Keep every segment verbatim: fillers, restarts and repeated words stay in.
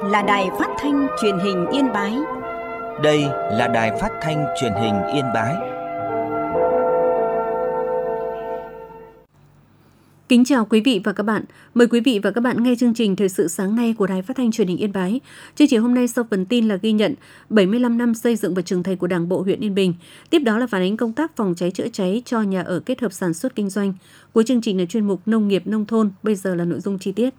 là đài phát thanh truyền hình Yên Bái. Đây là đài phát thanh truyền hình Yên Bái. Kính chào quý vị và các bạn. Mời quý vị và các bạn nghe chương trình Thời sự sáng nay của Đài Phát thanh Truyền hình Yên Bái. Chương trình hôm nay sau phần tin là ghi nhận bảy mươi lăm năm xây dựng và trưởng thành của Đảng bộ huyện Yên Bình. Tiếp đó là phản ánh công tác phòng cháy chữa cháy cho nhà ở kết hợp sản xuất kinh doanh. Cuối chương trình là chuyên mục Nông nghiệp nông thôn. Bây giờ là nội dung chi tiết.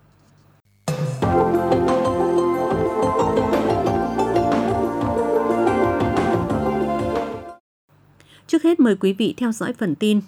Trước hết mời quý vị theo dõi phần tin.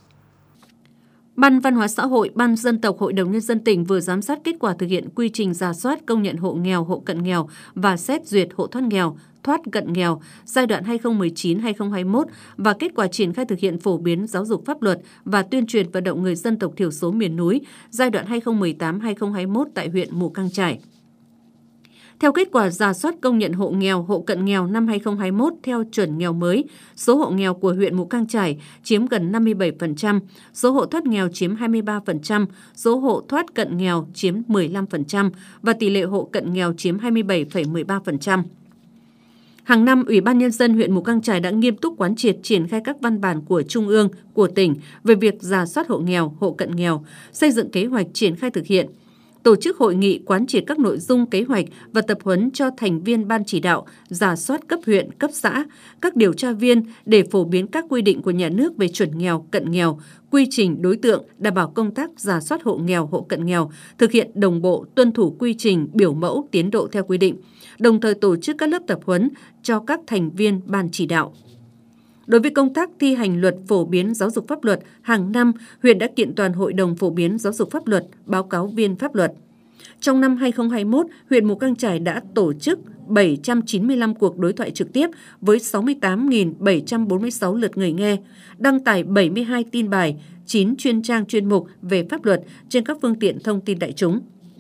Ban Văn hóa xã hội, Ban Dân tộc Hội đồng Nhân dân tỉnh vừa giám sát kết quả thực hiện quy trình rà soát công nhận hộ nghèo, hộ cận nghèo và xét duyệt hộ thoát nghèo, thoát cận nghèo giai đoạn hai nghìn không trăm mười chín đến hai nghìn không trăm hai mươi mốt và kết quả triển khai thực hiện phổ biến giáo dục pháp luật và tuyên truyền vận động người dân tộc thiểu số miền núi giai đoạn hai nghìn không trăm mười tám đến hai nghìn không trăm hai mươi mốt tại huyện Mù Cang Chải. Theo kết quả rà soát công nhận hộ nghèo, hộ cận nghèo năm hai nghìn không trăm hai mươi mốt theo chuẩn nghèo mới, số hộ nghèo của huyện Mù Cang Chải chiếm gần năm mươi bảy phần trăm, số hộ thoát nghèo chiếm hai mươi ba phần trăm, số hộ thoát cận nghèo chiếm mười lăm phần trăm và tỷ lệ hộ cận nghèo chiếm hai mươi bảy phẩy mười ba phần trăm. Hàng năm, Ủy ban Nhân dân huyện Mù Cang Chải đã nghiêm túc quán triệt triển khai các văn bản của Trung ương, của tỉnh về việc rà soát hộ nghèo, hộ cận nghèo, xây dựng kế hoạch triển khai thực hiện, tổ chức hội nghị quán triệt các nội dung kế hoạch và tập huấn cho thành viên ban chỉ đạo, rà soát cấp huyện, cấp xã, các điều tra viên để phổ biến các quy định của nhà nước về chuẩn nghèo, cận nghèo, quy trình đối tượng, đảm bảo công tác rà soát hộ nghèo, hộ cận nghèo, thực hiện đồng bộ, tuân thủ quy trình, biểu mẫu, tiến độ theo quy định, đồng thời tổ chức các lớp tập huấn cho các thành viên ban chỉ đạo. Đối với công tác thi hành luật phổ biến giáo dục pháp luật, hàng năm, huyện đã kiện toàn Hội đồng phổ biến giáo dục pháp luật, báo cáo viên pháp luật. Trong năm hai nghìn không trăm hai mươi mốt, huyện Mù Cang Chải đã tổ chức bảy trăm chín mươi lăm cuộc đối thoại trực tiếp với sáu mươi tám nghìn bảy trăm bốn mươi sáu lượt người nghe, đăng tải bảy mươi hai tin bài, chín chuyên trang chuyên mục về pháp luật trên các phương tiện thông tin đại chúng.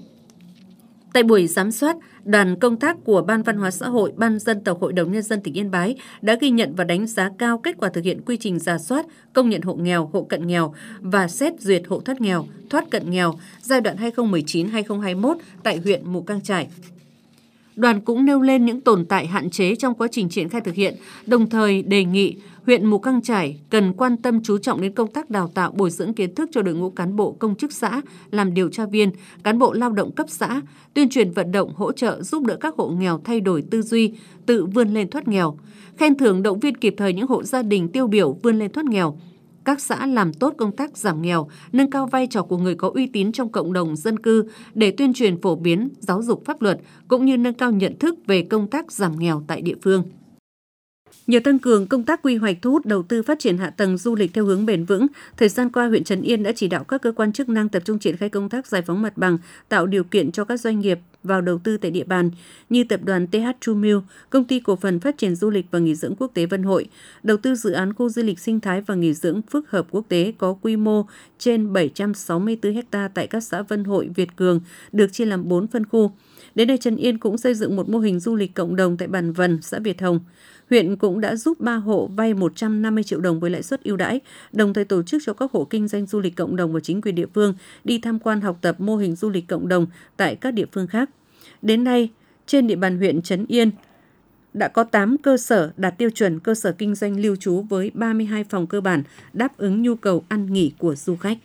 Tại buổi giám sát, đoàn công tác của Ban Văn hóa xã hội, Ban Dân tộc Hội đồng Nhân dân tỉnh Yên Bái đã ghi nhận và đánh giá cao kết quả thực hiện quy trình rà soát, công nhận hộ nghèo, hộ cận nghèo và xét duyệt hộ thoát nghèo, thoát cận nghèo giai đoạn hai nghìn không trăm mười chín đến hai nghìn không trăm hai mươi mốt tại huyện Mù Cang Chải. Đoàn cũng nêu lên những tồn tại hạn chế trong quá trình triển khai thực hiện, đồng thời đề nghị huyện Mù Cang Chải cần quan tâm chú trọng đến công tác đào tạo bồi dưỡng kiến thức cho đội ngũ cán bộ công chức xã, làm điều tra viên, cán bộ lao động cấp xã, tuyên truyền vận động hỗ trợ giúp đỡ các hộ nghèo thay đổi tư duy, tự vươn lên thoát nghèo, khen thưởng động viên kịp thời những hộ gia đình tiêu biểu vươn lên thoát nghèo. Các xã làm tốt công tác giảm nghèo, nâng cao vai trò của người có uy tín trong cộng đồng dân cư để tuyên truyền phổ biến giáo dục pháp luật cũng như nâng cao nhận thức về công tác giảm nghèo tại địa phương. Nhờ tăng cường công tác quy hoạch thu hút đầu tư phát triển hạ tầng du lịch theo hướng bền vững, thời gian qua huyện Trấn Yên đã chỉ đạo các cơ quan chức năng tập trung triển khai công tác giải phóng mặt bằng, tạo điều kiện cho các doanh nghiệp vào đầu tư tại địa bàn như tập đoàn tê hát True Milk, công ty cổ phần phát triển du lịch và nghỉ dưỡng quốc tế Vân Hội, đầu tư dự án khu du lịch sinh thái và nghỉ dưỡng phức hợp quốc tế có quy mô trên bảy trăm sáu mươi tư ha tại các xã Vân Hội, Việt Cường được chia làm bốn phân khu. Đến nay, Trấn Yên cũng xây dựng một mô hình du lịch cộng đồng tại bản Vần, xã Việt Hồng. Huyện cũng đã giúp ba hộ vay một trăm năm mươi triệu đồng với lãi suất ưu đãi, đồng thời tổ chức cho các hộ kinh doanh du lịch cộng đồng và chính quyền địa phương đi tham quan học tập mô hình du lịch cộng đồng tại các địa phương khác. Đến nay, trên địa bàn huyện Trấn Yên đã có tám cơ sở đạt tiêu chuẩn cơ sở kinh doanh lưu trú với ba mươi hai phòng cơ bản đáp ứng nhu cầu ăn nghỉ của du khách.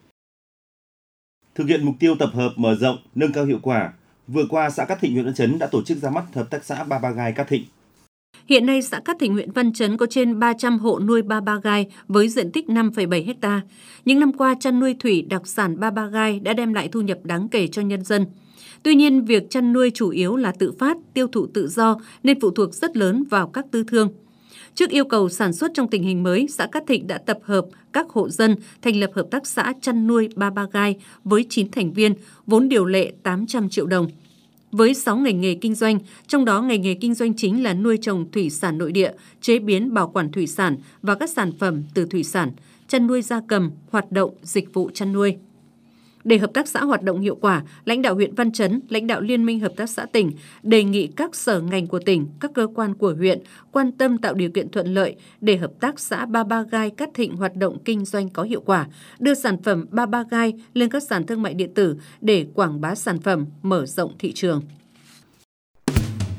Thực hiện mục tiêu tập hợp mở rộng, nâng cao hiệu quả, vừa qua xã Cát Thịnh, huyện Văn Chấn đã tổ chức ra mắt hợp tác xã Ba Ba Gai Cát Thịnh. Hiện nay, xã Cát Thịnh, huyện Văn Chấn có trên ba trăm hộ nuôi ba ba gai với diện tích năm phẩy bảy ha. Những năm qua, chăn nuôi thủy đặc sản ba ba gai đã đem lại thu nhập đáng kể cho nhân dân. Tuy nhiên, việc chăn nuôi chủ yếu là tự phát, tiêu thụ tự do nên phụ thuộc rất lớn vào các tư thương. Trước yêu cầu sản xuất trong tình hình mới, xã Cát Thịnh đã tập hợp các hộ dân thành lập hợp tác xã chăn nuôi ba ba gai với chín thành viên, vốn điều lệ tám trăm triệu đồng. Với sáu ngành nghề kinh doanh, trong đó ngành nghề kinh doanh chính là nuôi trồng thủy sản nội địa, chế biến bảo quản thủy sản và các sản phẩm từ thủy sản, chăn nuôi gia cầm, hoạt động dịch vụ chăn nuôi. Để hợp tác xã hoạt động hiệu quả, lãnh đạo huyện Văn Chấn, lãnh đạo Liên minh Hợp tác xã tỉnh đề nghị các sở ngành của tỉnh, các cơ quan của huyện quan tâm tạo điều kiện thuận lợi để hợp tác xã Ba Ba Gai Cát Thịnh hoạt động kinh doanh có hiệu quả, đưa sản phẩm Ba Ba Gai lên các sàn thương mại điện tử để quảng bá sản phẩm, mở rộng thị trường.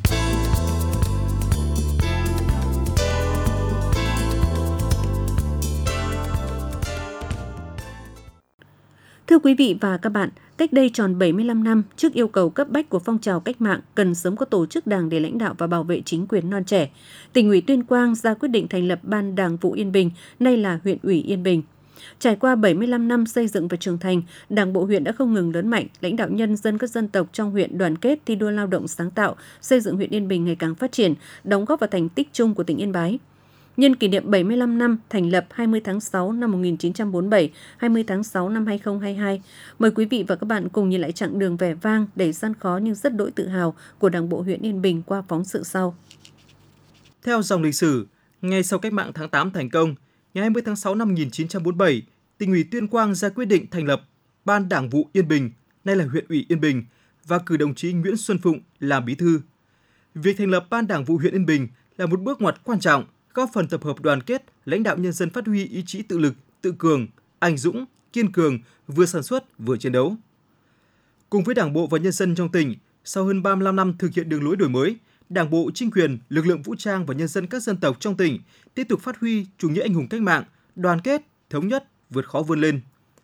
Thưa quý vị và các bạn, cách đây tròn bảy mươi lăm năm, trước yêu cầu cấp bách của phong trào cách mạng cần sớm có tổ chức đảng để lãnh đạo và bảo vệ chính quyền non trẻ, Tỉnh ủy Tuyên Quang ra quyết định thành lập Ban Đảng vụ Yên Bình, nay là huyện ủy Yên Bình. Trải qua bảy mươi lăm năm xây dựng và trưởng thành, Đảng bộ huyện đã không ngừng lớn mạnh, lãnh đạo nhân dân các dân tộc trong huyện đoàn kết thi đua lao động sáng tạo, xây dựng huyện Yên Bình ngày càng phát triển, đóng góp vào thành tích chung của tỉnh Yên Bái. Nhân kỷ niệm bảy mươi lăm năm thành lập hai mươi tháng sáu năm một nghìn chín trăm bốn mươi bảy, hai mươi tháng sáu năm hai nghìn không trăm hai mươi hai, mời quý vị và các bạn cùng nhìn lại chặng đường vẻ vang đầy gian khó nhưng rất đỗi tự hào của Đảng bộ huyện Yên Bình qua phóng sự sau. Theo dòng lịch sử, ngay sau cách mạng tháng tám thành công, ngày hai mươi tháng sáu năm một nghìn chín trăm bốn mươi bảy, Tỉnh ủy Tuyên Quang ra quyết định thành lập Ban Đảng vụ Yên Bình, nay là huyện ủy Yên Bình, và cử đồng chí Nguyễn Xuân Phụng làm bí thư. Việc thành lập Ban Đảng vụ huyện Yên Bình là một bước ngoặt quan trọng, góp phần tập hợp đoàn kết, lãnh đạo nhân dân phát huy ý chí tự lực, tự cường, anh dũng, kiên cường, vừa sản xuất vừa chiến đấu. Cùng với Đảng bộ và nhân dân trong tỉnh, sau hơn ba mươi lăm năm thực hiện đường lối đổi mới, Đảng bộ, chính quyền, lực lượng vũ trang và nhân dân các dân tộc trong tỉnh tiếp tục phát huy chủ nghĩa anh hùng cách mạng, đoàn kết, thống nhất, vượt khó vươn lên.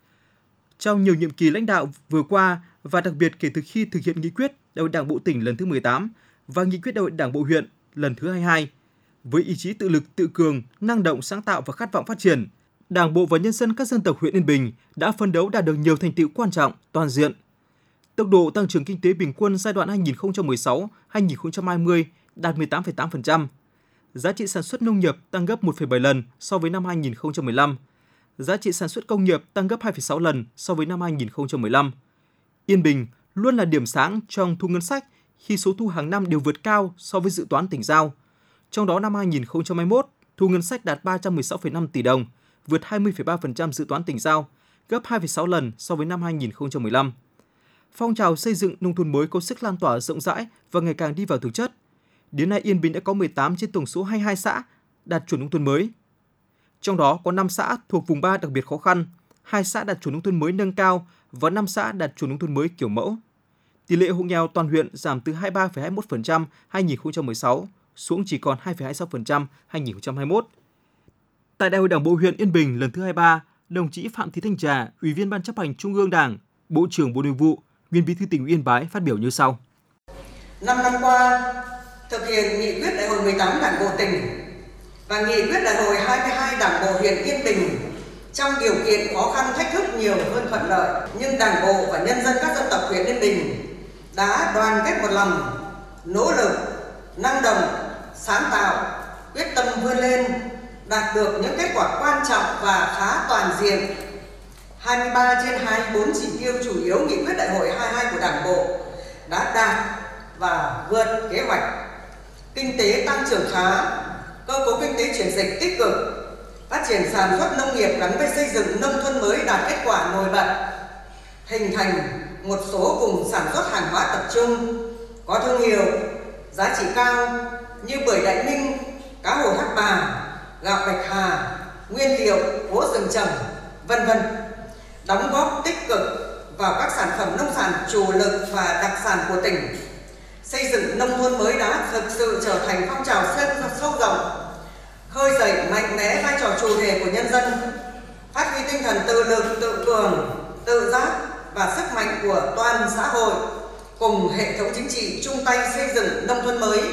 Trong nhiều nhiệm kỳ lãnh đạo vừa qua và đặc biệt kể từ khi thực hiện nghị quyết Đại hội Đảng bộ tỉnh lần thứ mười tám và nghị quyết Đại hội Đảng bộ huyện lần thứ hai mươi hai, với ý chí tự lực, tự cường, năng động, sáng tạo và khát vọng phát triển, Đảng bộ và nhân dân các dân tộc huyện Yên Bình đã phấn đấu đạt được nhiều thành tựu quan trọng, toàn diện. Tốc độ tăng trưởng kinh tế bình quân giai đoạn hai nghìn không trăm mười sáu đến hai nghìn không trăm hai mươi đạt mười tám phẩy tám phần trăm. Giá trị sản xuất nông nghiệp tăng gấp một phẩy bảy lần so với năm hai nghìn không trăm mười lăm. Giá trị sản xuất công nghiệp tăng gấp hai phẩy sáu lần so với năm hai nghìn không trăm mười lăm. Yên Bình luôn là điểm sáng trong thu ngân sách khi số thu hàng năm đều vượt cao so với dự toán tỉnh giao. Trong đó năm hai nghìn không trăm hai mươi mốt, thu ngân sách đạt ba trăm mười sáu phẩy năm tỷ đồng, vượt hai mươi phẩy ba phần trăm dự toán tỉnh giao, gấp hai phẩy sáu lần so với năm hai nghìn không trăm mười lăm. Phong trào xây dựng nông thôn mới có sức lan tỏa rộng rãi và ngày càng đi vào thực chất. Đến nay Yên Bình đã có mười tám trên tổng số hai mươi hai xã đạt chuẩn nông thôn mới. Trong đó có năm xã thuộc vùng ba đặc biệt khó khăn, hai xã đạt chuẩn nông thôn mới nâng cao và năm xã đạt chuẩn nông thôn mới kiểu mẫu. Tỷ lệ hộ nghèo toàn huyện giảm từ hai mươi ba phẩy hai mươi mốt phần trăm hai nghìn không trăm mười sáu xuống chỉ còn hai phẩy hai mươi sáu phần trăm hai nghìn không trăm hai mươi mốt. Tại Đại hội Đảng bộ huyện Yên Bình lần thứ hai mươi ba, đồng chí Phạm Thị Thanh Trà, Ủy viên Ban Chấp hành Trung ương Đảng, Bộ trưởng Bộ Nội vụ, Nguyên Bí thư Tỉnh ủy Yên Bái phát biểu như sau. Năm năm qua, thực hiện nghị quyết Đại hội mười tám Đảng bộ tỉnh và nghị quyết Đại hội hai mươi hai Đảng bộ huyện Yên Bình trong điều kiện khó khăn thách thức nhiều hơn thuận lợi, nhưng Đảng bộ và nhân dân các dân tộc huyện Yên Bình đã đoàn kết một lòng, nỗ lực, năng động, sáng tạo, quyết tâm vươn lên, đạt được những kết quả quan trọng và khá toàn diện. hai mươi ba trên hai mươi bốn chỉ tiêu chủ yếu nghị quyết Đại hội hai mươi hai của Đảng bộ đã đạt và vượt kế hoạch. Kinh tế tăng trưởng khá, cơ cấu kinh tế chuyển dịch tích cực, phát triển sản xuất nông nghiệp gắn với xây dựng nông thôn mới đạt kết quả nổi bật, hình thành một số vùng sản xuất hàng hóa tập trung có thương hiệu, giá trị cao như bưởi Đại Ninh, cá hồi Thác Bà, gạo Bạch Hà, nguyên liệu gỗ rừng trồng, vân vân, đóng góp tích cực vào các sản phẩm nông sản chủ lực và đặc sản của tỉnh. Xây dựng nông thôn mới đã thực sự trở thành phong trào sâu rộng, khơi dậy mạnh mẽ vai trò chủ thể của nhân dân, phát huy tinh thần tự lực, tự cường, tự giác và sức mạnh của toàn xã hội cùng hệ thống chính trị chung tay xây dựng nông thôn mới.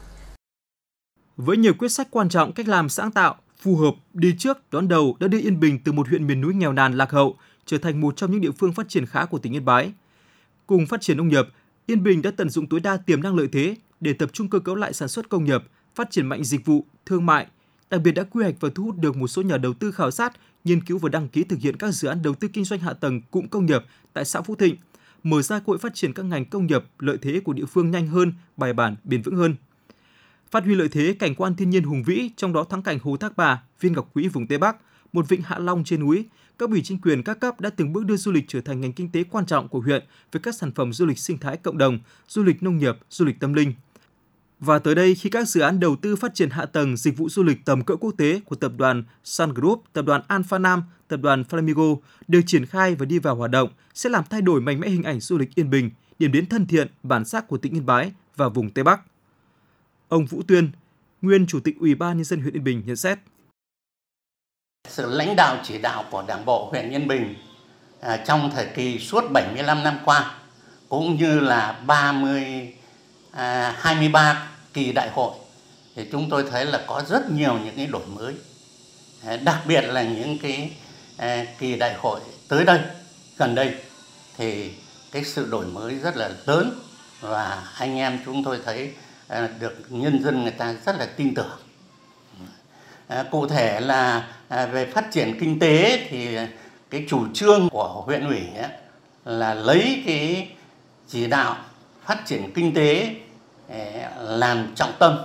Với nhiều quyết sách quan trọng, cách làm sáng tạo, phù hợp, đi trước, đón đầu đã đưa Yên Bình từ một huyện miền núi nghèo nàn lạc hậu trở thành một trong những địa phương phát triển khá của tỉnh Yên Bái. Cùng phát triển nông nghiệp, Yên Bình đã tận dụng tối đa tiềm năng lợi thế để tập trung cơ cấu lại sản xuất công nghiệp, phát triển mạnh dịch vụ, thương mại, đặc biệt đã quy hoạch và thu hút được một số nhà đầu tư khảo sát, nghiên cứu và đăng ký thực hiện các dự án đầu tư kinh doanh hạ tầng cụm công nghiệp tại xã Phú Thịnh, mở ra cơ hội phát triển các ngành công nghiệp lợi thế của địa phương nhanh hơn, bài bản, bền vững hơn. Phát huy lợi thế cảnh quan thiên nhiên hùng vĩ, trong đó thắng cảnh Hồ Thác Bà, Viên Ngọc Quý vùng Tây Bắc, một vịnh Hạ Long trên núi, các ủy chính quyền các cấp đã từng bước đưa du lịch trở thành ngành kinh tế quan trọng của huyện với các sản phẩm du lịch sinh thái cộng đồng, du lịch nông nghiệp, du lịch tâm linh. Và tới đây, khi các dự án đầu tư phát triển hạ tầng dịch vụ du lịch tầm cỡ quốc tế của tập đoàn Sun Group, tập đoàn Alpha Nam, tập đoàn Flamingo được triển khai và đi vào hoạt động, sẽ làm thay đổi mạnh mẽ hình ảnh du lịch Yên Bình, điểm đến thân thiện, bản sắc của tỉnh Yên Bái và vùng Tây Bắc. Ông Vũ Tuyên, nguyên Chủ tịch Ủy ban Nhân dân huyện Yên Bình nhận xét. Sự lãnh đạo chỉ đạo của Đảng bộ huyện Yên Bình à, trong thời kỳ suốt bảy mươi lăm năm qua, cũng như là ba mươi, à, hai mươi ba kỳ đại hội, thì chúng tôi thấy là có rất nhiều những cái đổi mới, à, đặc biệt là những cái à, kỳ đại hội tới đây, gần đây, thì cái sự đổi mới rất là lớn và anh em chúng tôi thấy à, được nhân dân người ta rất là tin tưởng. À, cụ thể là à, về phát triển kinh tế thì cái chủ trương của huyện ủy ấy, là lấy cái chỉ đạo phát triển kinh tế ấy, làm trọng tâm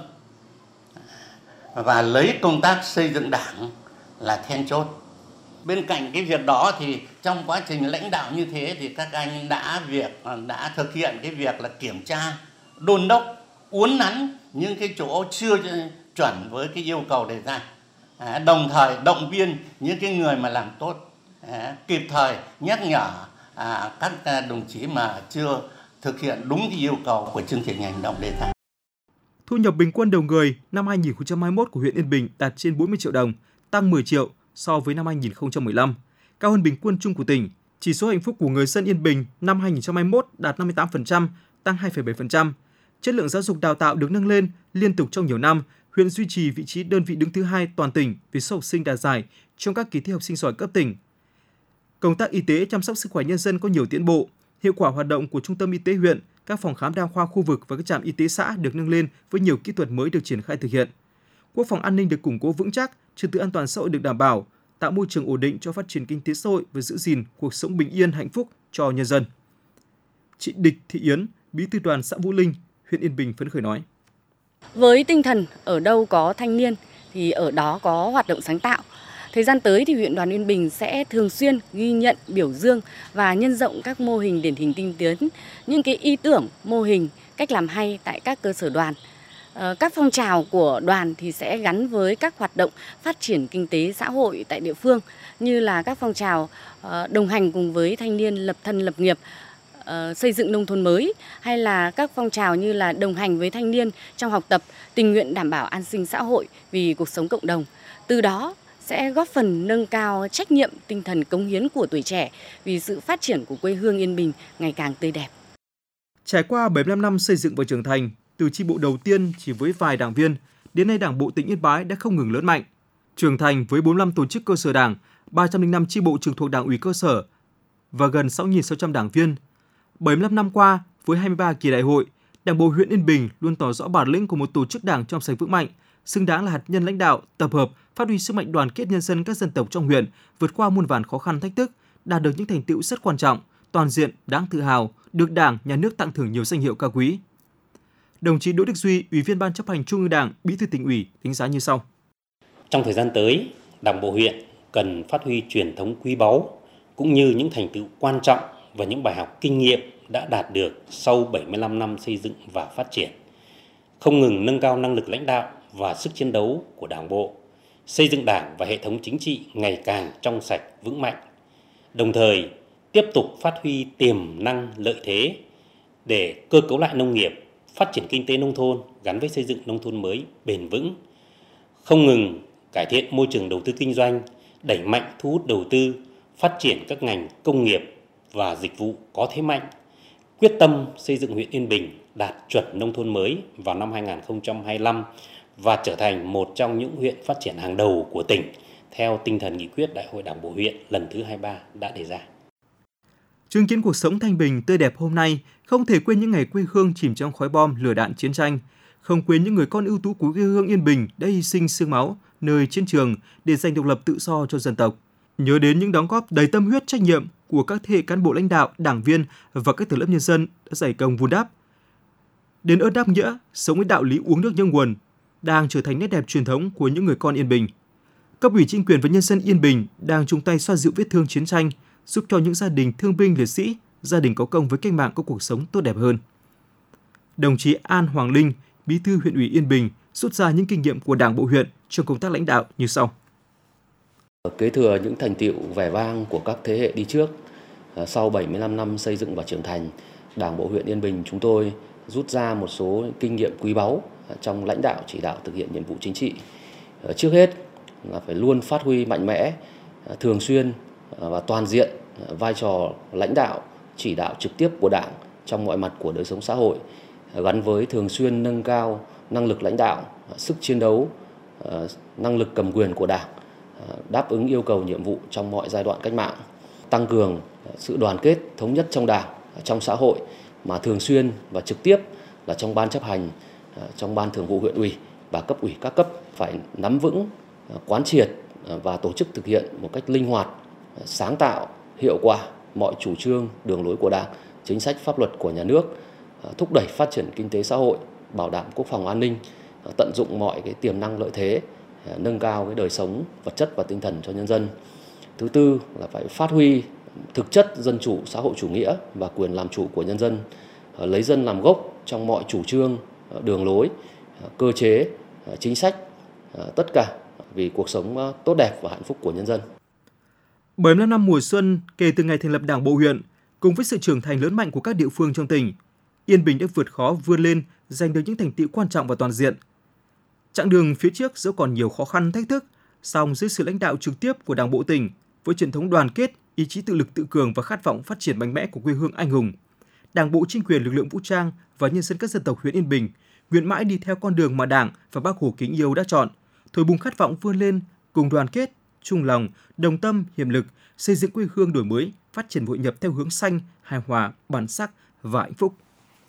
và lấy công tác xây dựng đảng là then chốt. Bên cạnh cái việc đó thì trong quá trình lãnh đạo như thế thì các anh đã việc đã thực hiện cái việc là kiểm tra, đôn đốc, uốn nắn những cái chỗ chưa chuẩn với cái yêu cầu đề ra, à, đồng thời động viên những cái người mà làm tốt, à, kịp thời nhắc nhở à, các đồng chí mà chưa thực hiện đúng cái yêu cầu của chương trình hành động đề ra. Thu nhập bình quân đầu người năm hai nghìn không trăm hai mươi mốt của huyện Yên Bình đạt trên bốn mươi triệu đồng, tăng mười triệu so với năm hai nghìn không trăm mười lăm, cao hơn bình quân chung của tỉnh. Chỉ số hạnh phúc của người dân Yên Bình năm hai nghìn không trăm hai mươi mốt đạt năm mươi tám phần trăm, tăng hai phẩy bảy phần trăm. Chất lượng giáo dục đào tạo được nâng lên liên tục trong nhiều năm. Huyện duy trì vị trí đơn vị đứng thứ hai toàn tỉnh về số học sinh đạt giải trong các kỳ thi học sinh giỏi cấp tỉnh. Công tác y tế chăm sóc sức khỏe nhân dân có nhiều tiến bộ. Hiệu quả hoạt động của trung tâm y tế huyện, các phòng khám đa khoa khu vực và các trạm y tế xã được nâng lên với nhiều kỹ thuật mới được triển khai thực hiện. Quốc phòng an ninh được củng cố vững chắc, trật tự an toàn xã hội được đảm bảo, tạo môi trường ổn định cho phát triển kinh tế xã hội và giữ gìn cuộc sống bình yên hạnh phúc cho nhân dân. Chị Địch Thị Yến, Bí thư đoàn xã Vũ Linh, huyện Yên Bình phấn khởi nói: Với tinh thần ở đâu có thanh niên thì ở đó có hoạt động sáng tạo. Thời gian tới thì huyện đoàn Yên Bình sẽ thường xuyên ghi nhận, biểu dương và nhân rộng các mô hình điển hình tiên tiến, những cái ý tưởng, mô hình, cách làm hay tại các cơ sở đoàn. Các phong trào của đoàn thì sẽ gắn với các hoạt động phát triển kinh tế xã hội tại địa phương, như là các phong trào đồng hành cùng với thanh niên lập thân lập nghiệp, xây dựng nông thôn mới, hay là các phong trào như là đồng hành với thanh niên trong học tập, tình nguyện đảm bảo an sinh xã hội vì cuộc sống cộng đồng. Từ đó sẽ góp phần nâng cao trách nhiệm, tinh thần cống hiến của tuổi trẻ vì sự phát triển của quê hương Yên Bình ngày càng tươi đẹp. Trải qua bảy mươi lăm năm xây dựng và trưởng thành, từ chi bộ đầu tiên chỉ với vài đảng viên, đến nay Đảng bộ tỉnh Yên Bái đã không ngừng lớn mạnh, trưởng thành với bốn mươi lăm tổ chức cơ sở đảng, ba trăm lẻ năm chi bộ trực thuộc Đảng ủy cơ sở và gần sáu nghìn sáu trăm đảng viên. bảy mươi lăm năm qua, với hai mươi ba kỳ đại hội, Đảng bộ huyện Yên Bình luôn tỏ rõ bản lĩnh của một tổ chức đảng trong sạch vững mạnh, xứng đáng là hạt nhân lãnh đạo, tập hợp, phát huy sức mạnh đoàn kết nhân dân các dân tộc trong huyện, vượt qua muôn vàn khó khăn thách thức, đạt được những thành tựu rất quan trọng, toàn diện, đáng tự hào, được Đảng, Nhà nước tặng thưởng nhiều danh hiệu cao quý. Đồng chí Đỗ Đức Duy, Ủy viên Ban Chấp hành Trung ương Đảng, Bí thư Tỉnh ủy đánh giá như sau: Trong thời gian tới, Đảng bộ huyện cần phát huy truyền thống quý báu cũng như những thành tựu quan trọng và những bài học kinh nghiệm đã đạt được sau bảy mươi lăm năm xây dựng và phát triển, không ngừng nâng cao năng lực lãnh đạo và sức chiến đấu của Đảng bộ, xây dựng Đảng và hệ thống chính trị ngày càng trong sạch vững mạnh, đồng thời tiếp tục phát huy tiềm năng lợi thế để cơ cấu lại nông nghiệp, phát triển kinh tế nông thôn gắn với xây dựng nông thôn mới bền vững, không ngừng cải thiện môi trường đầu tư kinh doanh, đẩy mạnh thu hút đầu tư, phát triển các ngành công nghiệp và dịch vụ có thế mạnh, quyết tâm xây dựng huyện Yên Bình đạt chuẩn nông thôn mới vào năm hai nghìn không trăm hai mươi lăm và trở thành một trong những huyện phát triển hàng đầu của tỉnh theo tinh thần nghị quyết Đại hội Đảng bộ huyện lần thứ hai mươi ba đã đề ra. Chứng kiến cuộc sống thanh bình tươi đẹp hôm nay, không thể quên những ngày quê hương chìm trong khói bom lửa đạn chiến tranh, không quên những người con ưu tú của quê hương Yên Bình đã hy sinh xương máu nơi chiến trường để giành độc lập tự do cho dân tộc. Nhớ đến những đóng góp đầy tâm huyết trách nhiệm của các thế hệ cán bộ lãnh đạo, đảng viên và các tầng lớp nhân dân đã dày công vun đắp. Đền ơn đáp nghĩa, sống với đạo lý uống nước nhớ nguồn đang trở thành nét đẹp truyền thống của những người con Yên Bình. Cấp ủy chính quyền và nhân dân Yên Bình đang chung tay xoa dịu vết thương chiến tranh, giúp cho những gia đình thương binh liệt sĩ, gia đình có công với cách mạng có cuộc sống tốt đẹp hơn. Đồng chí An Hoàng Linh, Bí thư huyện ủy Yên Bình rút ra những kinh nghiệm của Đảng bộ huyện trong công tác lãnh đạo như sau: Kế thừa những thành tựu vẻ vang của các thế hệ đi trước, sau bảy mươi lăm năm xây dựng và trưởng thành, Đảng bộ huyện Yên Bình chúng tôi rút ra một số kinh nghiệm quý báu trong lãnh đạo chỉ đạo thực hiện nhiệm vụ chính trị. Trước hết là phải luôn phát huy mạnh mẽ, thường xuyên và toàn diện vai trò lãnh đạo, chỉ đạo trực tiếp của Đảng trong mọi mặt của đời sống xã hội, gắn với thường xuyên nâng cao năng lực lãnh đạo, sức chiến đấu, năng lực cầm quyền của Đảng, đáp ứng yêu cầu nhiệm vụ trong mọi giai đoạn cách mạng, tăng cường sự đoàn kết thống nhất trong Đảng, trong xã hội, mà thường xuyên và trực tiếp là trong ban chấp hành, trong ban thường vụ huyện ủy và cấp ủy các cấp phải nắm vững, quán triệt và tổ chức thực hiện một cách linh hoạt, sáng tạo, hiệu quả mọi chủ trương, đường lối của Đảng, chính sách pháp luật của nhà nước, thúc đẩy phát triển kinh tế xã hội, bảo đảm quốc phòng an ninh, tận dụng mọi cái tiềm năng lợi thế, nâng cao cái đời sống vật chất và tinh thần cho nhân dân. Thứ tư là phải phát huy thực chất dân chủ xã hội chủ nghĩa và quyền làm chủ của nhân dân, lấy dân làm gốc trong mọi chủ trương, đường lối, cơ chế, chính sách, tất cả vì cuộc sống tốt đẹp và hạnh phúc của nhân dân. bảy mươi lăm năm mùa xuân kể từ ngày thành lập Đảng bộ huyện, cùng với sự trưởng thành lớn mạnh của các địa phương trong tỉnh, Yên Bình đã vượt khó vươn lên, giành được những thành tựu quan trọng và toàn diện. Chặng đường phía trước dẫu còn nhiều khó khăn thách thức, song dưới sự lãnh đạo trực tiếp của Đảng bộ tỉnh, với truyền thống đoàn kết, ý chí tự lực tự cường và khát vọng phát triển mạnh mẽ của quê hương anh hùng, Đảng bộ, chính quyền, lực lượng vũ trang và nhân dân các dân tộc huyện Yên Bình nguyện mãi đi theo con đường mà Đảng và Bác Hồ kính yêu đã chọn, thổi bùng khát vọng vươn lên, cùng đoàn kết, chung lòng, đồng tâm, hiệp lực, xây dựng quê hương đổi mới, phát triển hội nhập theo hướng xanh, hài hòa, bản sắc và hạnh phúc.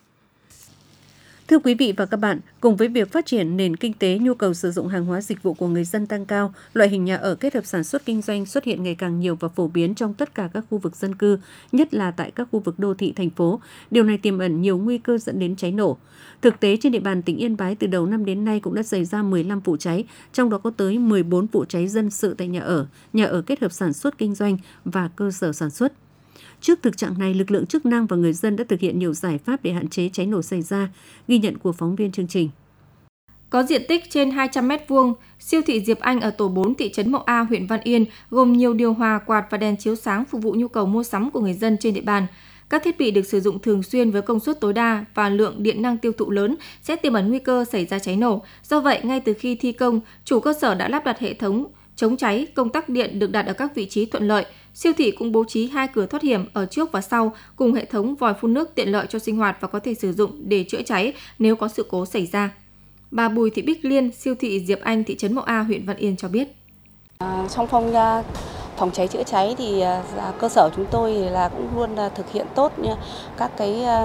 Thưa quý vị và các bạn, cùng với việc phát triển nền kinh tế, nhu cầu sử dụng hàng hóa dịch vụ của người dân tăng cao, loại hình nhà ở kết hợp sản xuất kinh doanh xuất hiện ngày càng nhiều và phổ biến trong tất cả các khu vực dân cư, nhất là tại các khu vực đô thị thành phố. Điều này tiềm ẩn nhiều nguy cơ dẫn đến cháy nổ. Thực tế trên địa bàn tỉnh Yên Bái từ đầu năm đến nay cũng đã xảy ra mười lăm vụ cháy, trong đó có tới mười bốn vụ cháy dân sự tại nhà ở, nhà ở kết hợp sản xuất kinh doanh và cơ sở sản xuất. Trước thực trạng này, lực lượng chức năng và người dân đã thực hiện nhiều giải pháp để hạn chế cháy nổ xảy ra, ghi nhận của phóng viên chương trình. Có diện tích trên hai trăm mét vuông, siêu thị Diệp Anh ở tổ bốn thị trấn Mậu A, huyện Văn Yên gồm nhiều điều hòa, quạt và đèn chiếu sáng phục vụ nhu cầu mua sắm của người dân trên địa bàn. Các thiết bị được sử dụng thường xuyên với công suất tối đa và lượng điện năng tiêu thụ lớn sẽ tiềm ẩn nguy cơ xảy ra cháy nổ. Do vậy, ngay từ khi thi công, chủ cơ sở đã lắp đặt hệ thống chống cháy, công tắc điện được đặt ở các vị trí thuận lợi. Siêu thị cũng bố trí hai cửa thoát hiểm ở trước và sau cùng hệ thống vòi phun nước tiện lợi cho sinh hoạt và có thể sử dụng để chữa cháy nếu có sự cố xảy ra. Bà Bùi Thị Bích Liên, siêu thị Diệp Anh, thị trấn Mậu A, huyện Văn Yên cho biết. À, trong phòng phòng cháy chữa cháy thì à, cơ sở chúng tôi là cũng luôn là thực hiện tốt nha, các cái à,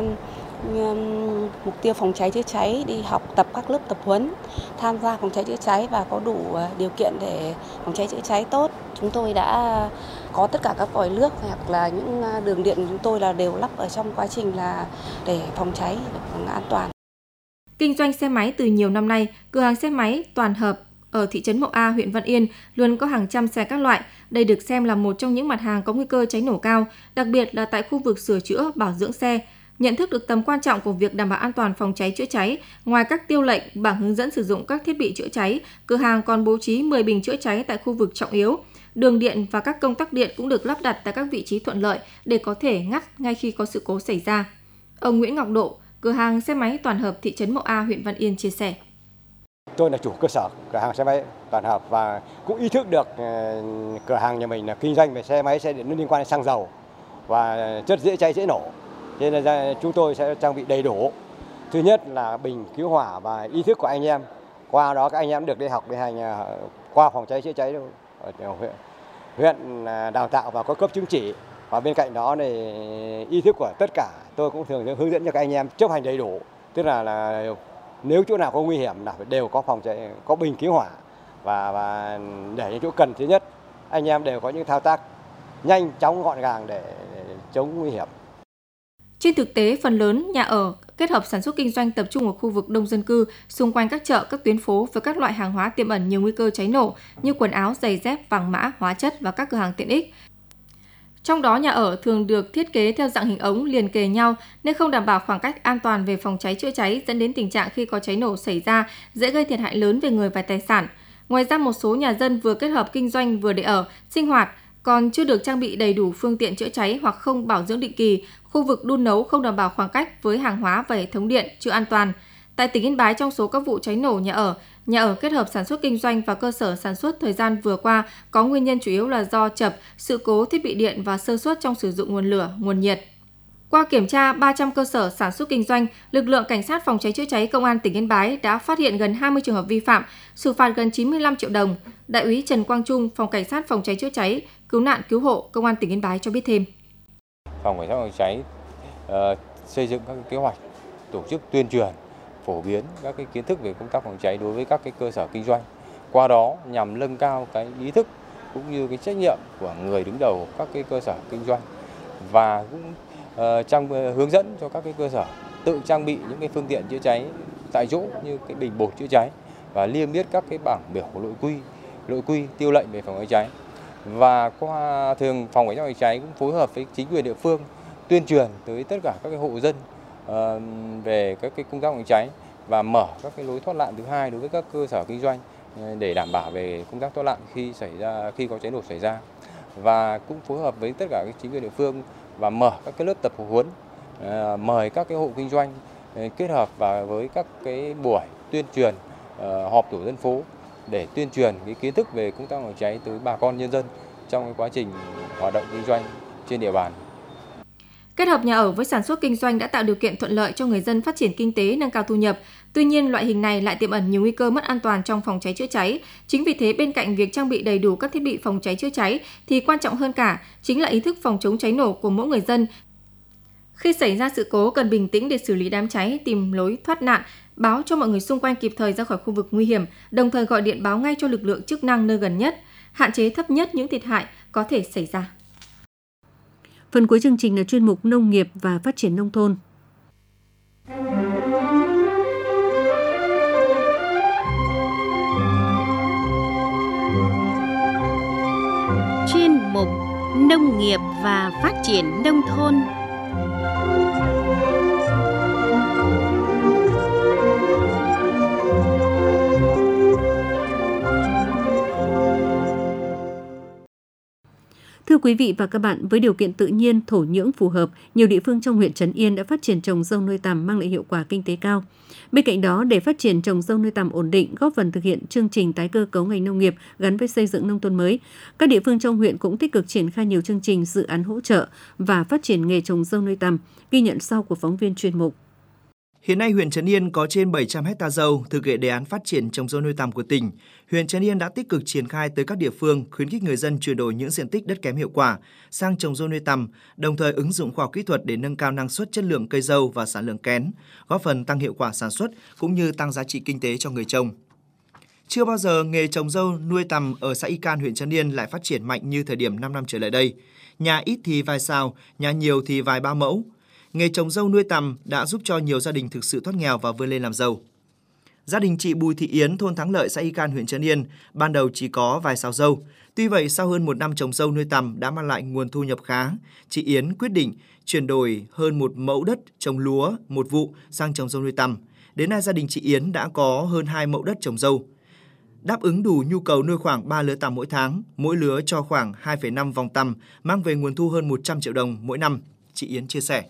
mục tiêu phòng cháy chữa cháy, đi học tập các lớp tập huấn, tham gia phòng cháy chữa cháy và có đủ điều kiện để phòng cháy chữa cháy tốt. Chúng tôi đã có tất cả các vòi nước hoặc là những đường điện của chúng tôi là đều lắp ở trong quá trình là để phòng cháy được an toàn. Kinh doanh xe máy từ nhiều năm nay, cửa hàng xe máy Toàn Hợp ở thị trấn Mậu A, huyện Văn Yên luôn có hàng trăm xe các loại. Đây được xem là một trong những mặt hàng có nguy cơ cháy nổ cao, đặc biệt là tại khu vực sửa chữa, bảo dưỡng xe. Nhận thức được tầm quan trọng của việc đảm bảo an toàn phòng cháy chữa cháy, ngoài các tiêu lệnh, bảng hướng dẫn sử dụng các thiết bị chữa cháy, cửa hàng còn bố trí mười bình chữa cháy tại khu vực trọng yếu. Đường điện và các công tắc điện cũng được lắp đặt tại các vị trí thuận lợi để có thể ngắt ngay khi có sự cố xảy ra. Ông Nguyễn Ngọc Độ, cửa hàng xe máy Toàn Hợp, thị trấn Mậu A, huyện Văn Yên chia sẻ. Tôi là chủ cơ sở cửa hàng xe máy Toàn Hợp và cũng ý thức được cửa hàng nhà mình là kinh doanh về xe máy, xe điện liên quan đến xăng dầu và rất dễ cháy dễ nổ. Nên là chúng tôi sẽ trang bị đầy đủ. Thứ nhất là bình cứu hỏa và ý thức của anh em. Qua đó các anh em được đi học đi hành qua phòng cháy chữa cháy ở huyện, huyện đào tạo và có cấp chứng chỉ. Và bên cạnh đó thì ý thức của tất cả tôi cũng thường hướng dẫn cho các anh em chấp hành đầy đủ. Tức là, là nếu chỗ nào có nguy hiểm là đều có phòng cháy, có bình cứu hỏa và, và để những chỗ cần thứ nhất anh em đều có những thao tác nhanh chóng gọn gàng để, để chống nguy hiểm. Trên thực tế, phần lớn nhà ở kết hợp sản xuất kinh doanh tập trung ở khu vực đông dân cư, xung quanh các chợ, các tuyến phố với các loại hàng hóa tiềm ẩn nhiều nguy cơ cháy nổ như quần áo, giày dép, vàng mã, hóa chất và các cửa hàng tiện ích. Trong đó, nhà ở thường được thiết kế theo dạng hình ống liền kề nhau nên không đảm bảo khoảng cách an toàn về phòng cháy chữa cháy, dẫn đến tình trạng khi có cháy nổ xảy ra dễ gây thiệt hại lớn về người và tài sản. Ngoài ra, một số nhà dân vừa kết hợp kinh doanh vừa để ở, sinh hoạt còn chưa được trang bị đầy đủ phương tiện chữa cháy hoặc không bảo dưỡng định kỳ, khu vực đun nấu không đảm bảo khoảng cách với hàng hóa và hệ thống điện chưa an toàn. Tại tỉnh Yên Bái, trong số các vụ cháy nổ nhà ở, nhà ở kết hợp sản xuất kinh doanh và cơ sở sản xuất thời gian vừa qua có nguyên nhân chủ yếu là do chập, sự cố thiết bị điện và sơ suất trong sử dụng nguồn lửa, nguồn nhiệt. Qua kiểm tra ba trăm cơ sở sản xuất kinh doanh, lực lượng Cảnh sát phòng cháy chữa cháy Công an tỉnh Yên Bái đã phát hiện gần hai mươi trường hợp vi phạm, xử phạt gần chín mươi lăm triệu đồng. Đại úy Trần Quang Trung, Phòng Cảnh sát phòng cháy chữa cháy, cứu nạn cứu hộ Công an tỉnh Yên Bái cho biết thêm. Phòng Cảnh sát phòng cháy uh, xây dựng các kế hoạch tổ chức tuyên truyền, phổ biến các cái kiến thức về công tác phòng cháy đối với các cái cơ sở kinh doanh. Qua đó nhằm nâng cao cái ý thức cũng như cái trách nhiệm của người đứng đầu các cái cơ sở kinh doanh và cũng uh, trang hướng dẫn cho các cái cơ sở tự trang bị những cái phương tiện chữa cháy tại chỗ như cái bình bột chữa cháy và liêm yết các cái bảng biểu của nội quy, nội quy tiêu lệnh về phòng cháy cháy. Và qua thường phòng cảnh sát phòng cháy cũng phối hợp với chính quyền địa phương tuyên truyền tới tất cả các cái hộ dân uh, về các cái công tác phòng cháy và mở các cái lối thoát nạn thứ hai đối với các cơ sở kinh doanh để đảm bảo về công tác thoát nạn khi xảy ra khi có cháy nổ xảy ra, và cũng phối hợp với tất cả các chính quyền địa phương và mở các cái lớp tập huấn, uh, mời các cái hộ kinh doanh uh, kết hợp và với các cái buổi tuyên truyền uh, họp tổ dân phố để tuyên truyền cái kiến thức về công tác phòng cháy tới bà con nhân dân trong cái quá trình hoạt động kinh doanh trên địa bàn. Kết hợp nhà ở với sản xuất kinh doanh đã tạo điều kiện thuận lợi cho người dân phát triển kinh tế, nâng cao thu nhập. Tuy nhiên, loại hình này lại tiềm ẩn nhiều nguy cơ mất an toàn trong phòng cháy chữa cháy. Chính vì thế, bên cạnh việc trang bị đầy đủ các thiết bị phòng cháy chữa cháy, thì quan trọng hơn cả chính là ý thức phòng chống cháy nổ của mỗi người dân. Khi xảy ra sự cố, cần bình tĩnh để xử lý đám cháy, tìm lối thoát nạn, báo cho mọi người xung quanh kịp thời ra khỏi khu vực nguy hiểm, đồng thời gọi điện báo ngay cho lực lượng chức năng nơi gần nhất, hạn chế thấp nhất những thiệt hại có thể xảy ra. Phần cuối chương trình là chuyên mục Nông nghiệp và Phát triển nông thôn. Chuyên mục Nông nghiệp và Phát triển nông thôn. Thưa quý vị và các bạn, với điều kiện tự nhiên, thổ nhưỡng phù hợp, nhiều địa phương trong huyện Trấn Yên đã phát triển trồng dâu nuôi tằm mang lại hiệu quả kinh tế cao. Bên cạnh đó, để phát triển trồng dâu nuôi tằm ổn định, góp phần thực hiện chương trình tái cơ cấu ngành nông nghiệp gắn với xây dựng nông thôn mới, các địa phương trong huyện cũng tích cực triển khai nhiều chương trình dự án hỗ trợ và phát triển nghề trồng dâu nuôi tằm, ghi nhận sau của phóng viên chuyên mục. Hiện nay, huyện Trấn Yên có trên bảy trăm héc ta dâu. Thực hiện đề án phát triển trồng dâu nuôi tằm của tỉnh, huyện Trấn Yên đã tích cực triển khai tới các địa phương, khuyến khích người dân chuyển đổi những diện tích đất kém hiệu quả sang trồng dâu nuôi tằm, đồng thời ứng dụng khoa học kỹ thuật để nâng cao năng suất, chất lượng cây dâu và sản lượng kén, góp phần tăng hiệu quả sản xuất cũng như tăng giá trị kinh tế cho người trồng. Chưa bao giờ nghề trồng dâu nuôi tằm ở xã Y Can, huyện Trấn Yên lại phát triển mạnh như thời điểm năm năm trở lại đây. Nhà ít thì vài sào, nhà nhiều thì vài ba mẫu. Nghề trồng dâu nuôi tằm đã giúp cho nhiều gia đình thực sự thoát nghèo và vươn lên làm giàu. Gia đình chị Bùi Thị Yến, thôn Thắng Lợi, xã Y Can, huyện Trấn Yên, ban đầu chỉ có vài sào dâu. Tuy vậy, sau hơn một năm trồng dâu nuôi tằm đã mang lại nguồn thu nhập khá, chị Yến quyết định chuyển đổi hơn một mẫu đất trồng lúa một vụ sang trồng dâu nuôi tằm. Đến nay, gia đình chị Yến đã có hơn hai mẫu đất trồng dâu, đáp ứng đủ nhu cầu nuôi khoảng ba lứa tằm mỗi tháng, mỗi lứa cho khoảng hai phẩy năm vòng tằm, mang về nguồn thu hơn một trăm triệu đồng mỗi năm. Chị Yến chia sẻ.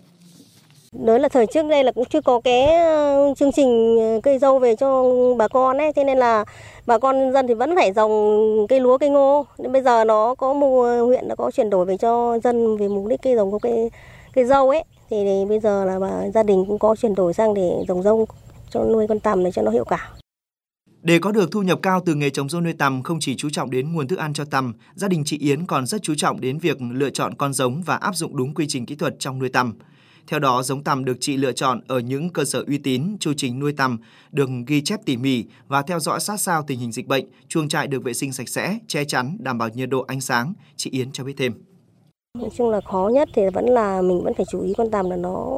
Đấy là thời trước đây là cũng chưa có cái chương trình cây dâu về cho bà con ấy, thế nên là bà con nhân dân thì vẫn phải trồng cây lúa, cây ngô. Đến bây giờ nó có mùa huyện đã có chuyển đổi về cho dân về mục đích cây trồng có cây cây dâu ấy, thì, thì bây giờ là bà, gia đình cũng có chuyển đổi sang để trồng dâu cho nuôi con tằm này cho nó hiệu quả. Để có được thu nhập cao từ nghề trồng dâu nuôi tằm, không chỉ chú trọng đến nguồn thức ăn cho tằm, gia đình chị Yến còn rất chú trọng đến việc lựa chọn con giống và áp dụng đúng quy trình kỹ thuật trong nuôi tằm. Theo đó, giống tằm được chị lựa chọn ở những cơ sở uy tín, chu trình nuôi tằm được ghi chép tỉ mỉ và theo dõi sát sao tình hình dịch bệnh, chuồng trại được vệ sinh sạch sẽ, che chắn, đảm bảo nhiệt độ, ánh sáng. Chị Yến cho biết thêm. Nói chung là khó nhất thì vẫn là mình vẫn phải chú ý con tằm là nó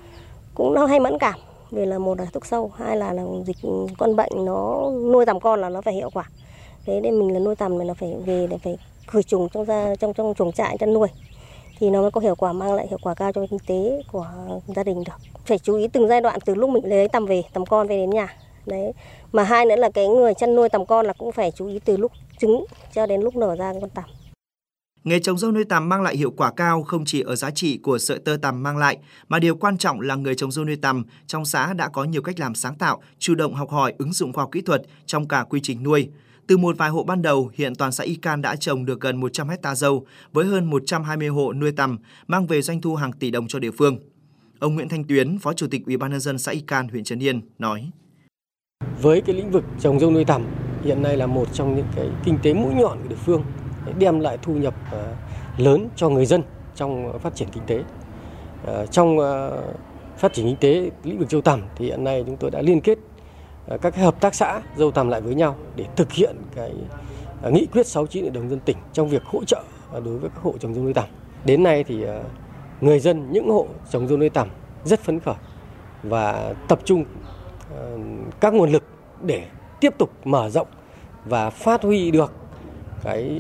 cũng nó hay mẫn cảm, vì là một là thuốc sâu, hai là, là dịch con bệnh, nó nuôi tằm con là nó phải hiệu quả. Thế nên mình là nuôi tằm này là phải về để phải khử trùng trong ra trong trong chuồng trại chăn nuôi, thì nó mới có hiệu quả, mang lại hiệu quả cao cho kinh tế của gia đình được. Phải chú ý từng giai đoạn từ lúc mình lấy tằm về, tằm con về đến nhà. Đấy. Mà hai nữa là cái người chăn nuôi tằm con là cũng phải chú ý từ lúc trứng cho đến lúc nở ra con tằm. Nghề trồng dâu nuôi tằm mang lại hiệu quả cao không chỉ ở giá trị của sợi tơ tằm mang lại, mà điều quan trọng là người trồng dâu nuôi tằm trong xã đã có nhiều cách làm sáng tạo, chủ động học hỏi, ứng dụng khoa học kỹ thuật trong cả quy trình nuôi. Từ một vài hộ ban đầu, hiện toàn xã Y Can đã trồng được gần một trăm héc ta dâu với hơn một trăm hai mươi hộ nuôi tằm, mang về doanh thu hàng tỷ đồng cho địa phương. Ông Nguyễn Thanh Tuyến, Phó Chủ tịch Ủy ban nhân dân xã Y Can, huyện Trấn Yên nói: Với cái lĩnh vực trồng dâu nuôi tằm hiện nay là một trong những cái kinh tế mũi nhọn của địa phương, đem lại thu nhập lớn cho người dân trong phát triển kinh tế. Trong phát triển kinh tế lĩnh vực dâu tằm thì hiện nay chúng tôi đã liên kết các cái hợp tác xã dâu tằm lại với nhau để thực hiện cái nghị quyết sáu mươi chín Hội đồng nhân dân tỉnh trong việc hỗ trợ đối với các hộ trồng dâu nuôi tằm. Đến nay thì người dân những hộ trồng dâu nuôi tằm rất phấn khởi và tập trung các nguồn lực để tiếp tục mở rộng và phát huy được cái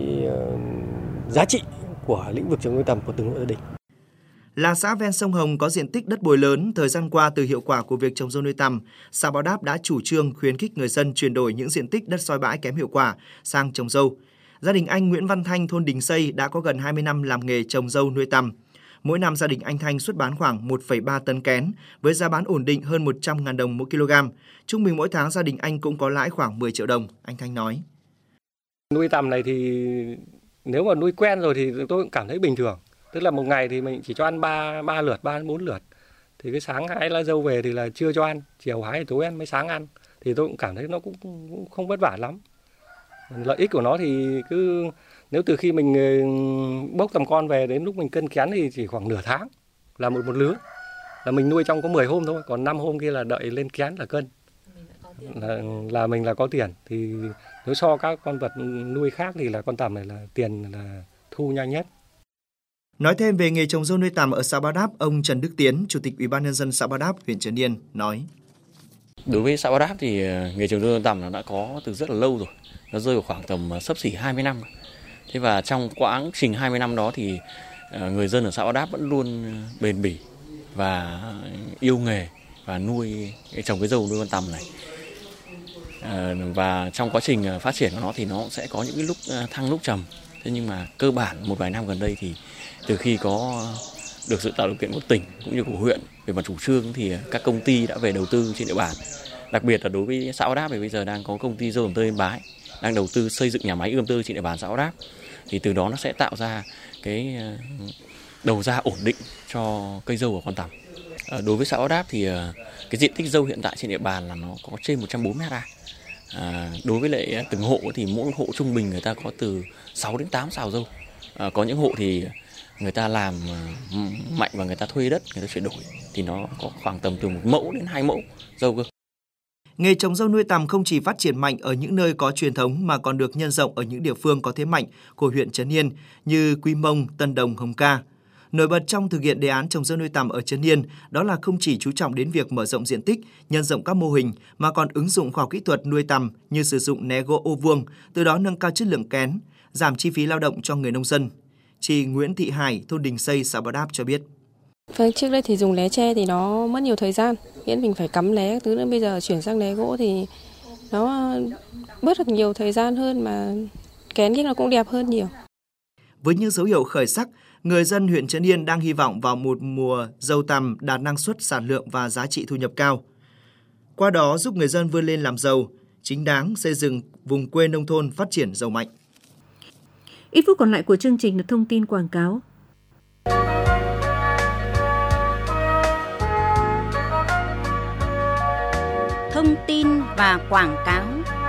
giá trị của lĩnh vực trồng nuôi tằm của từng hộ gia đình. Là xã ven sông Hồng có diện tích đất bồi lớn, thời gian qua từ hiệu quả của việc trồng dâu nuôi tằm, xã Báo Đáp đã chủ trương khuyến khích người dân chuyển đổi những diện tích đất soi bãi kém hiệu quả sang trồng dâu. Gia đình anh Nguyễn Văn Thanh, thôn Đình Xây đã có gần hai mươi năm làm nghề trồng dâu nuôi tằm. Mỗi năm gia đình anh Thanh xuất bán khoảng một phẩy ba tấn kén với giá bán ổn định hơn một trăm nghìn đồng mỗi kg. Trung bình mỗi tháng gia đình anh cũng có lãi khoảng mười triệu đồng, anh Thanh nói. Nuôi tằm này thì nếu mà nuôi quen rồi thì tôi cũng cảm thấy bình thường. Tức là một ngày thì mình chỉ cho ăn ba ba lượt, ba bốn lượt. Thì cái sáng hái lá dâu về thì là chưa cho ăn, chiều hái thì tối ăn mới sáng ăn. Thì tôi cũng cảm thấy nó cũng, cũng không vất vả lắm. Lợi ích của nó thì cứ nếu từ khi mình bốc tầm con về đến lúc mình cân kén thì chỉ khoảng nửa tháng là một một lứa. Là mình nuôi trong có mười hôm thôi, còn năm hôm kia là đợi lên kén là cân. Là, là mình là có tiền. Thì nếu so các con vật nuôi khác thì là con tằm này là tiền là thu nhanh nhất. Nói thêm về nghề trồng dâu nuôi tằm ở xã Báo Đáp, ông Trần Đức Tiến, Chủ tịch Ủy ban nhân dân xã Báo Đáp, huyện Trấn Yên nói: Đối với xã Báo Đáp thì nghề trồng dâu nuôi tằm nó đã có từ rất là lâu rồi, nó rơi vào khoảng tầm xấp xỉ hai mươi năm. Thế và trong quãng trình hai mươi năm đó thì người dân ở xã Báo Đáp vẫn luôn bền bỉ và yêu nghề và nuôi trồng cái dâu nuôi con tằm này. Và trong quá trình phát triển của nó thì nó sẽ có những cái lúc thăng lúc trầm. Thế nhưng mà cơ bản một vài năm gần đây thì từ khi có được sự tạo điều kiện của tỉnh cũng như của huyện về mặt chủ trương thì các công ty đã về đầu tư trên địa bàn. Đặc biệt là đối với xã Báo Đáp thì bây giờ đang có công ty dâu ươm tơ Yên Bái đang đầu tư xây dựng nhà máy ươm tơ trên địa bàn xã Báo Đáp. Thì từ đó nó sẽ tạo ra cái đầu ra ổn định cho cây dâu và con tằm. Đối với xã Báo Đáp thì cái diện tích dâu hiện tại trên địa bàn là nó có trên một trăm bốn mươi héc ta. À, đối với lại từng hộ thì mỗi hộ trung bình người ta có từ sáu đến tám sào dâu. À, có những hộ thì người ta làm mạnh và người ta thuê đất, người ta chuyển đổi thì nó có khoảng tầm từ một mẫu đến hai mẫu dâu cơ. Nghề trồng dâu nuôi tằm không chỉ phát triển mạnh ở những nơi có truyền thống mà còn được nhân rộng ở những địa phương có thế mạnh của huyện Trấn Yên như Quy Mông, Tân Đồng, Hồng Ca. Nổi bật trong thực hiện đề án trồng dâu nuôi tằm ở Trấn Yên đó là không chỉ chú trọng đến việc mở rộng diện tích, nhân rộng các mô hình mà còn ứng dụng khoa học kỹ thuật nuôi tằm như sử dụng né gỗ ô vuông, từ đó nâng cao chất lượng kén, giảm chi phí lao động cho người nông dân. Chị Nguyễn Thị Hải, thôn Đình Xây, xã Báo Đáp cho biết. Vâng, trước đây thì dùng lé tre thì nó mất nhiều thời gian, nghĩa mình phải cắm lé thứ nữa, bây giờ chuyển sang lé gỗ thì nó bớt được nhiều thời gian hơn mà kén kia nó cũng đẹp hơn nhiều. Với những dấu hiệu khởi sắc, người dân huyện Trấn Yên đang hy vọng vào một mùa dâu tằm đạt năng suất, sản lượng và giá trị thu nhập cao. Qua đó giúp người dân vươn lên làm giàu, chính đáng xây dựng vùng quê nông thôn phát triển giàu mạnh. Ít phút còn lại của chương trình là thông tin quảng cáo. Thông tin và quảng cáo.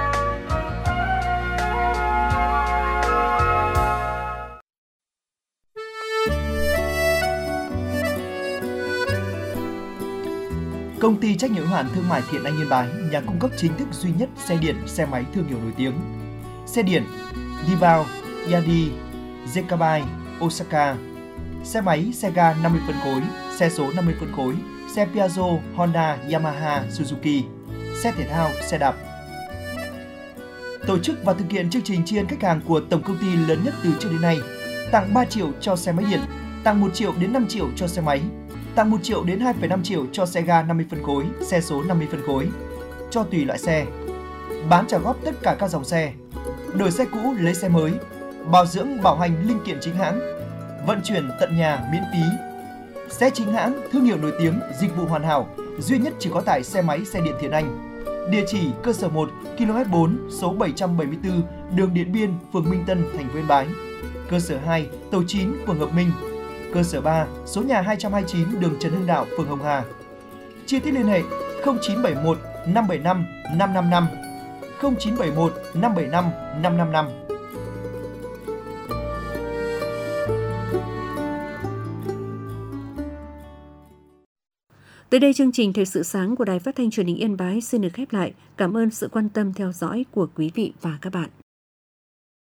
Công ty trách nhiệm hữu hạn thương mại Thiện Anh Yên Bái, nhà cung cấp chính thức duy nhất xe điện, xe máy thương hiệu nổi tiếng. Xe điện Divao, Yadi, Zekabai, Osaka. Xe máy, xe ga năm mươi phân khối, xe số năm mươi phân khối, xe Piaggio, Honda, Yamaha, Suzuki, xe thể thao, xe đạp. Tổ chức và thực hiện chương trình tri ân khách hàng của tổng công ty lớn nhất từ trước đến nay, tặng ba triệu cho xe máy điện, tặng một triệu đến năm triệu cho xe máy, tặng một triệu đến hai phẩy năm triệu cho xe ga năm mươi phân khối, xe số năm mươi phân khối, cho tùy loại xe. Bán trả góp tất cả các dòng xe, đổi xe cũ lấy xe mới, bảo dưỡng bảo hành linh kiện chính hãng, vận chuyển tận nhà miễn phí. Xe chính hãng, thương hiệu nổi tiếng, dịch vụ hoàn hảo, duy nhất chỉ có tại xe máy xe điện Thiện Anh. Địa chỉ cơ sở một, ki lô mét bốn, số bảy trăm bảy mươi tư, đường Điện Biên, phường Minh Tân, thành phố Yên Bái. Cơ sở hai, tổ chín, phường Hợp Minh. Cơ sở ba, số nhà hai trăm hai mươi chín, đường Trần Hưng Đạo, phường Hồng Hà. Chi tiết liên hệ không chín bảy một năm bảy năm năm năm năm, không chín bảy một năm bảy năm năm năm năm. Tới đây chương trình Thời sự sáng của Đài Phát thanh Truyền hình Yên Bái xin được khép lại. Cảm ơn sự quan tâm theo dõi của quý vị và các bạn.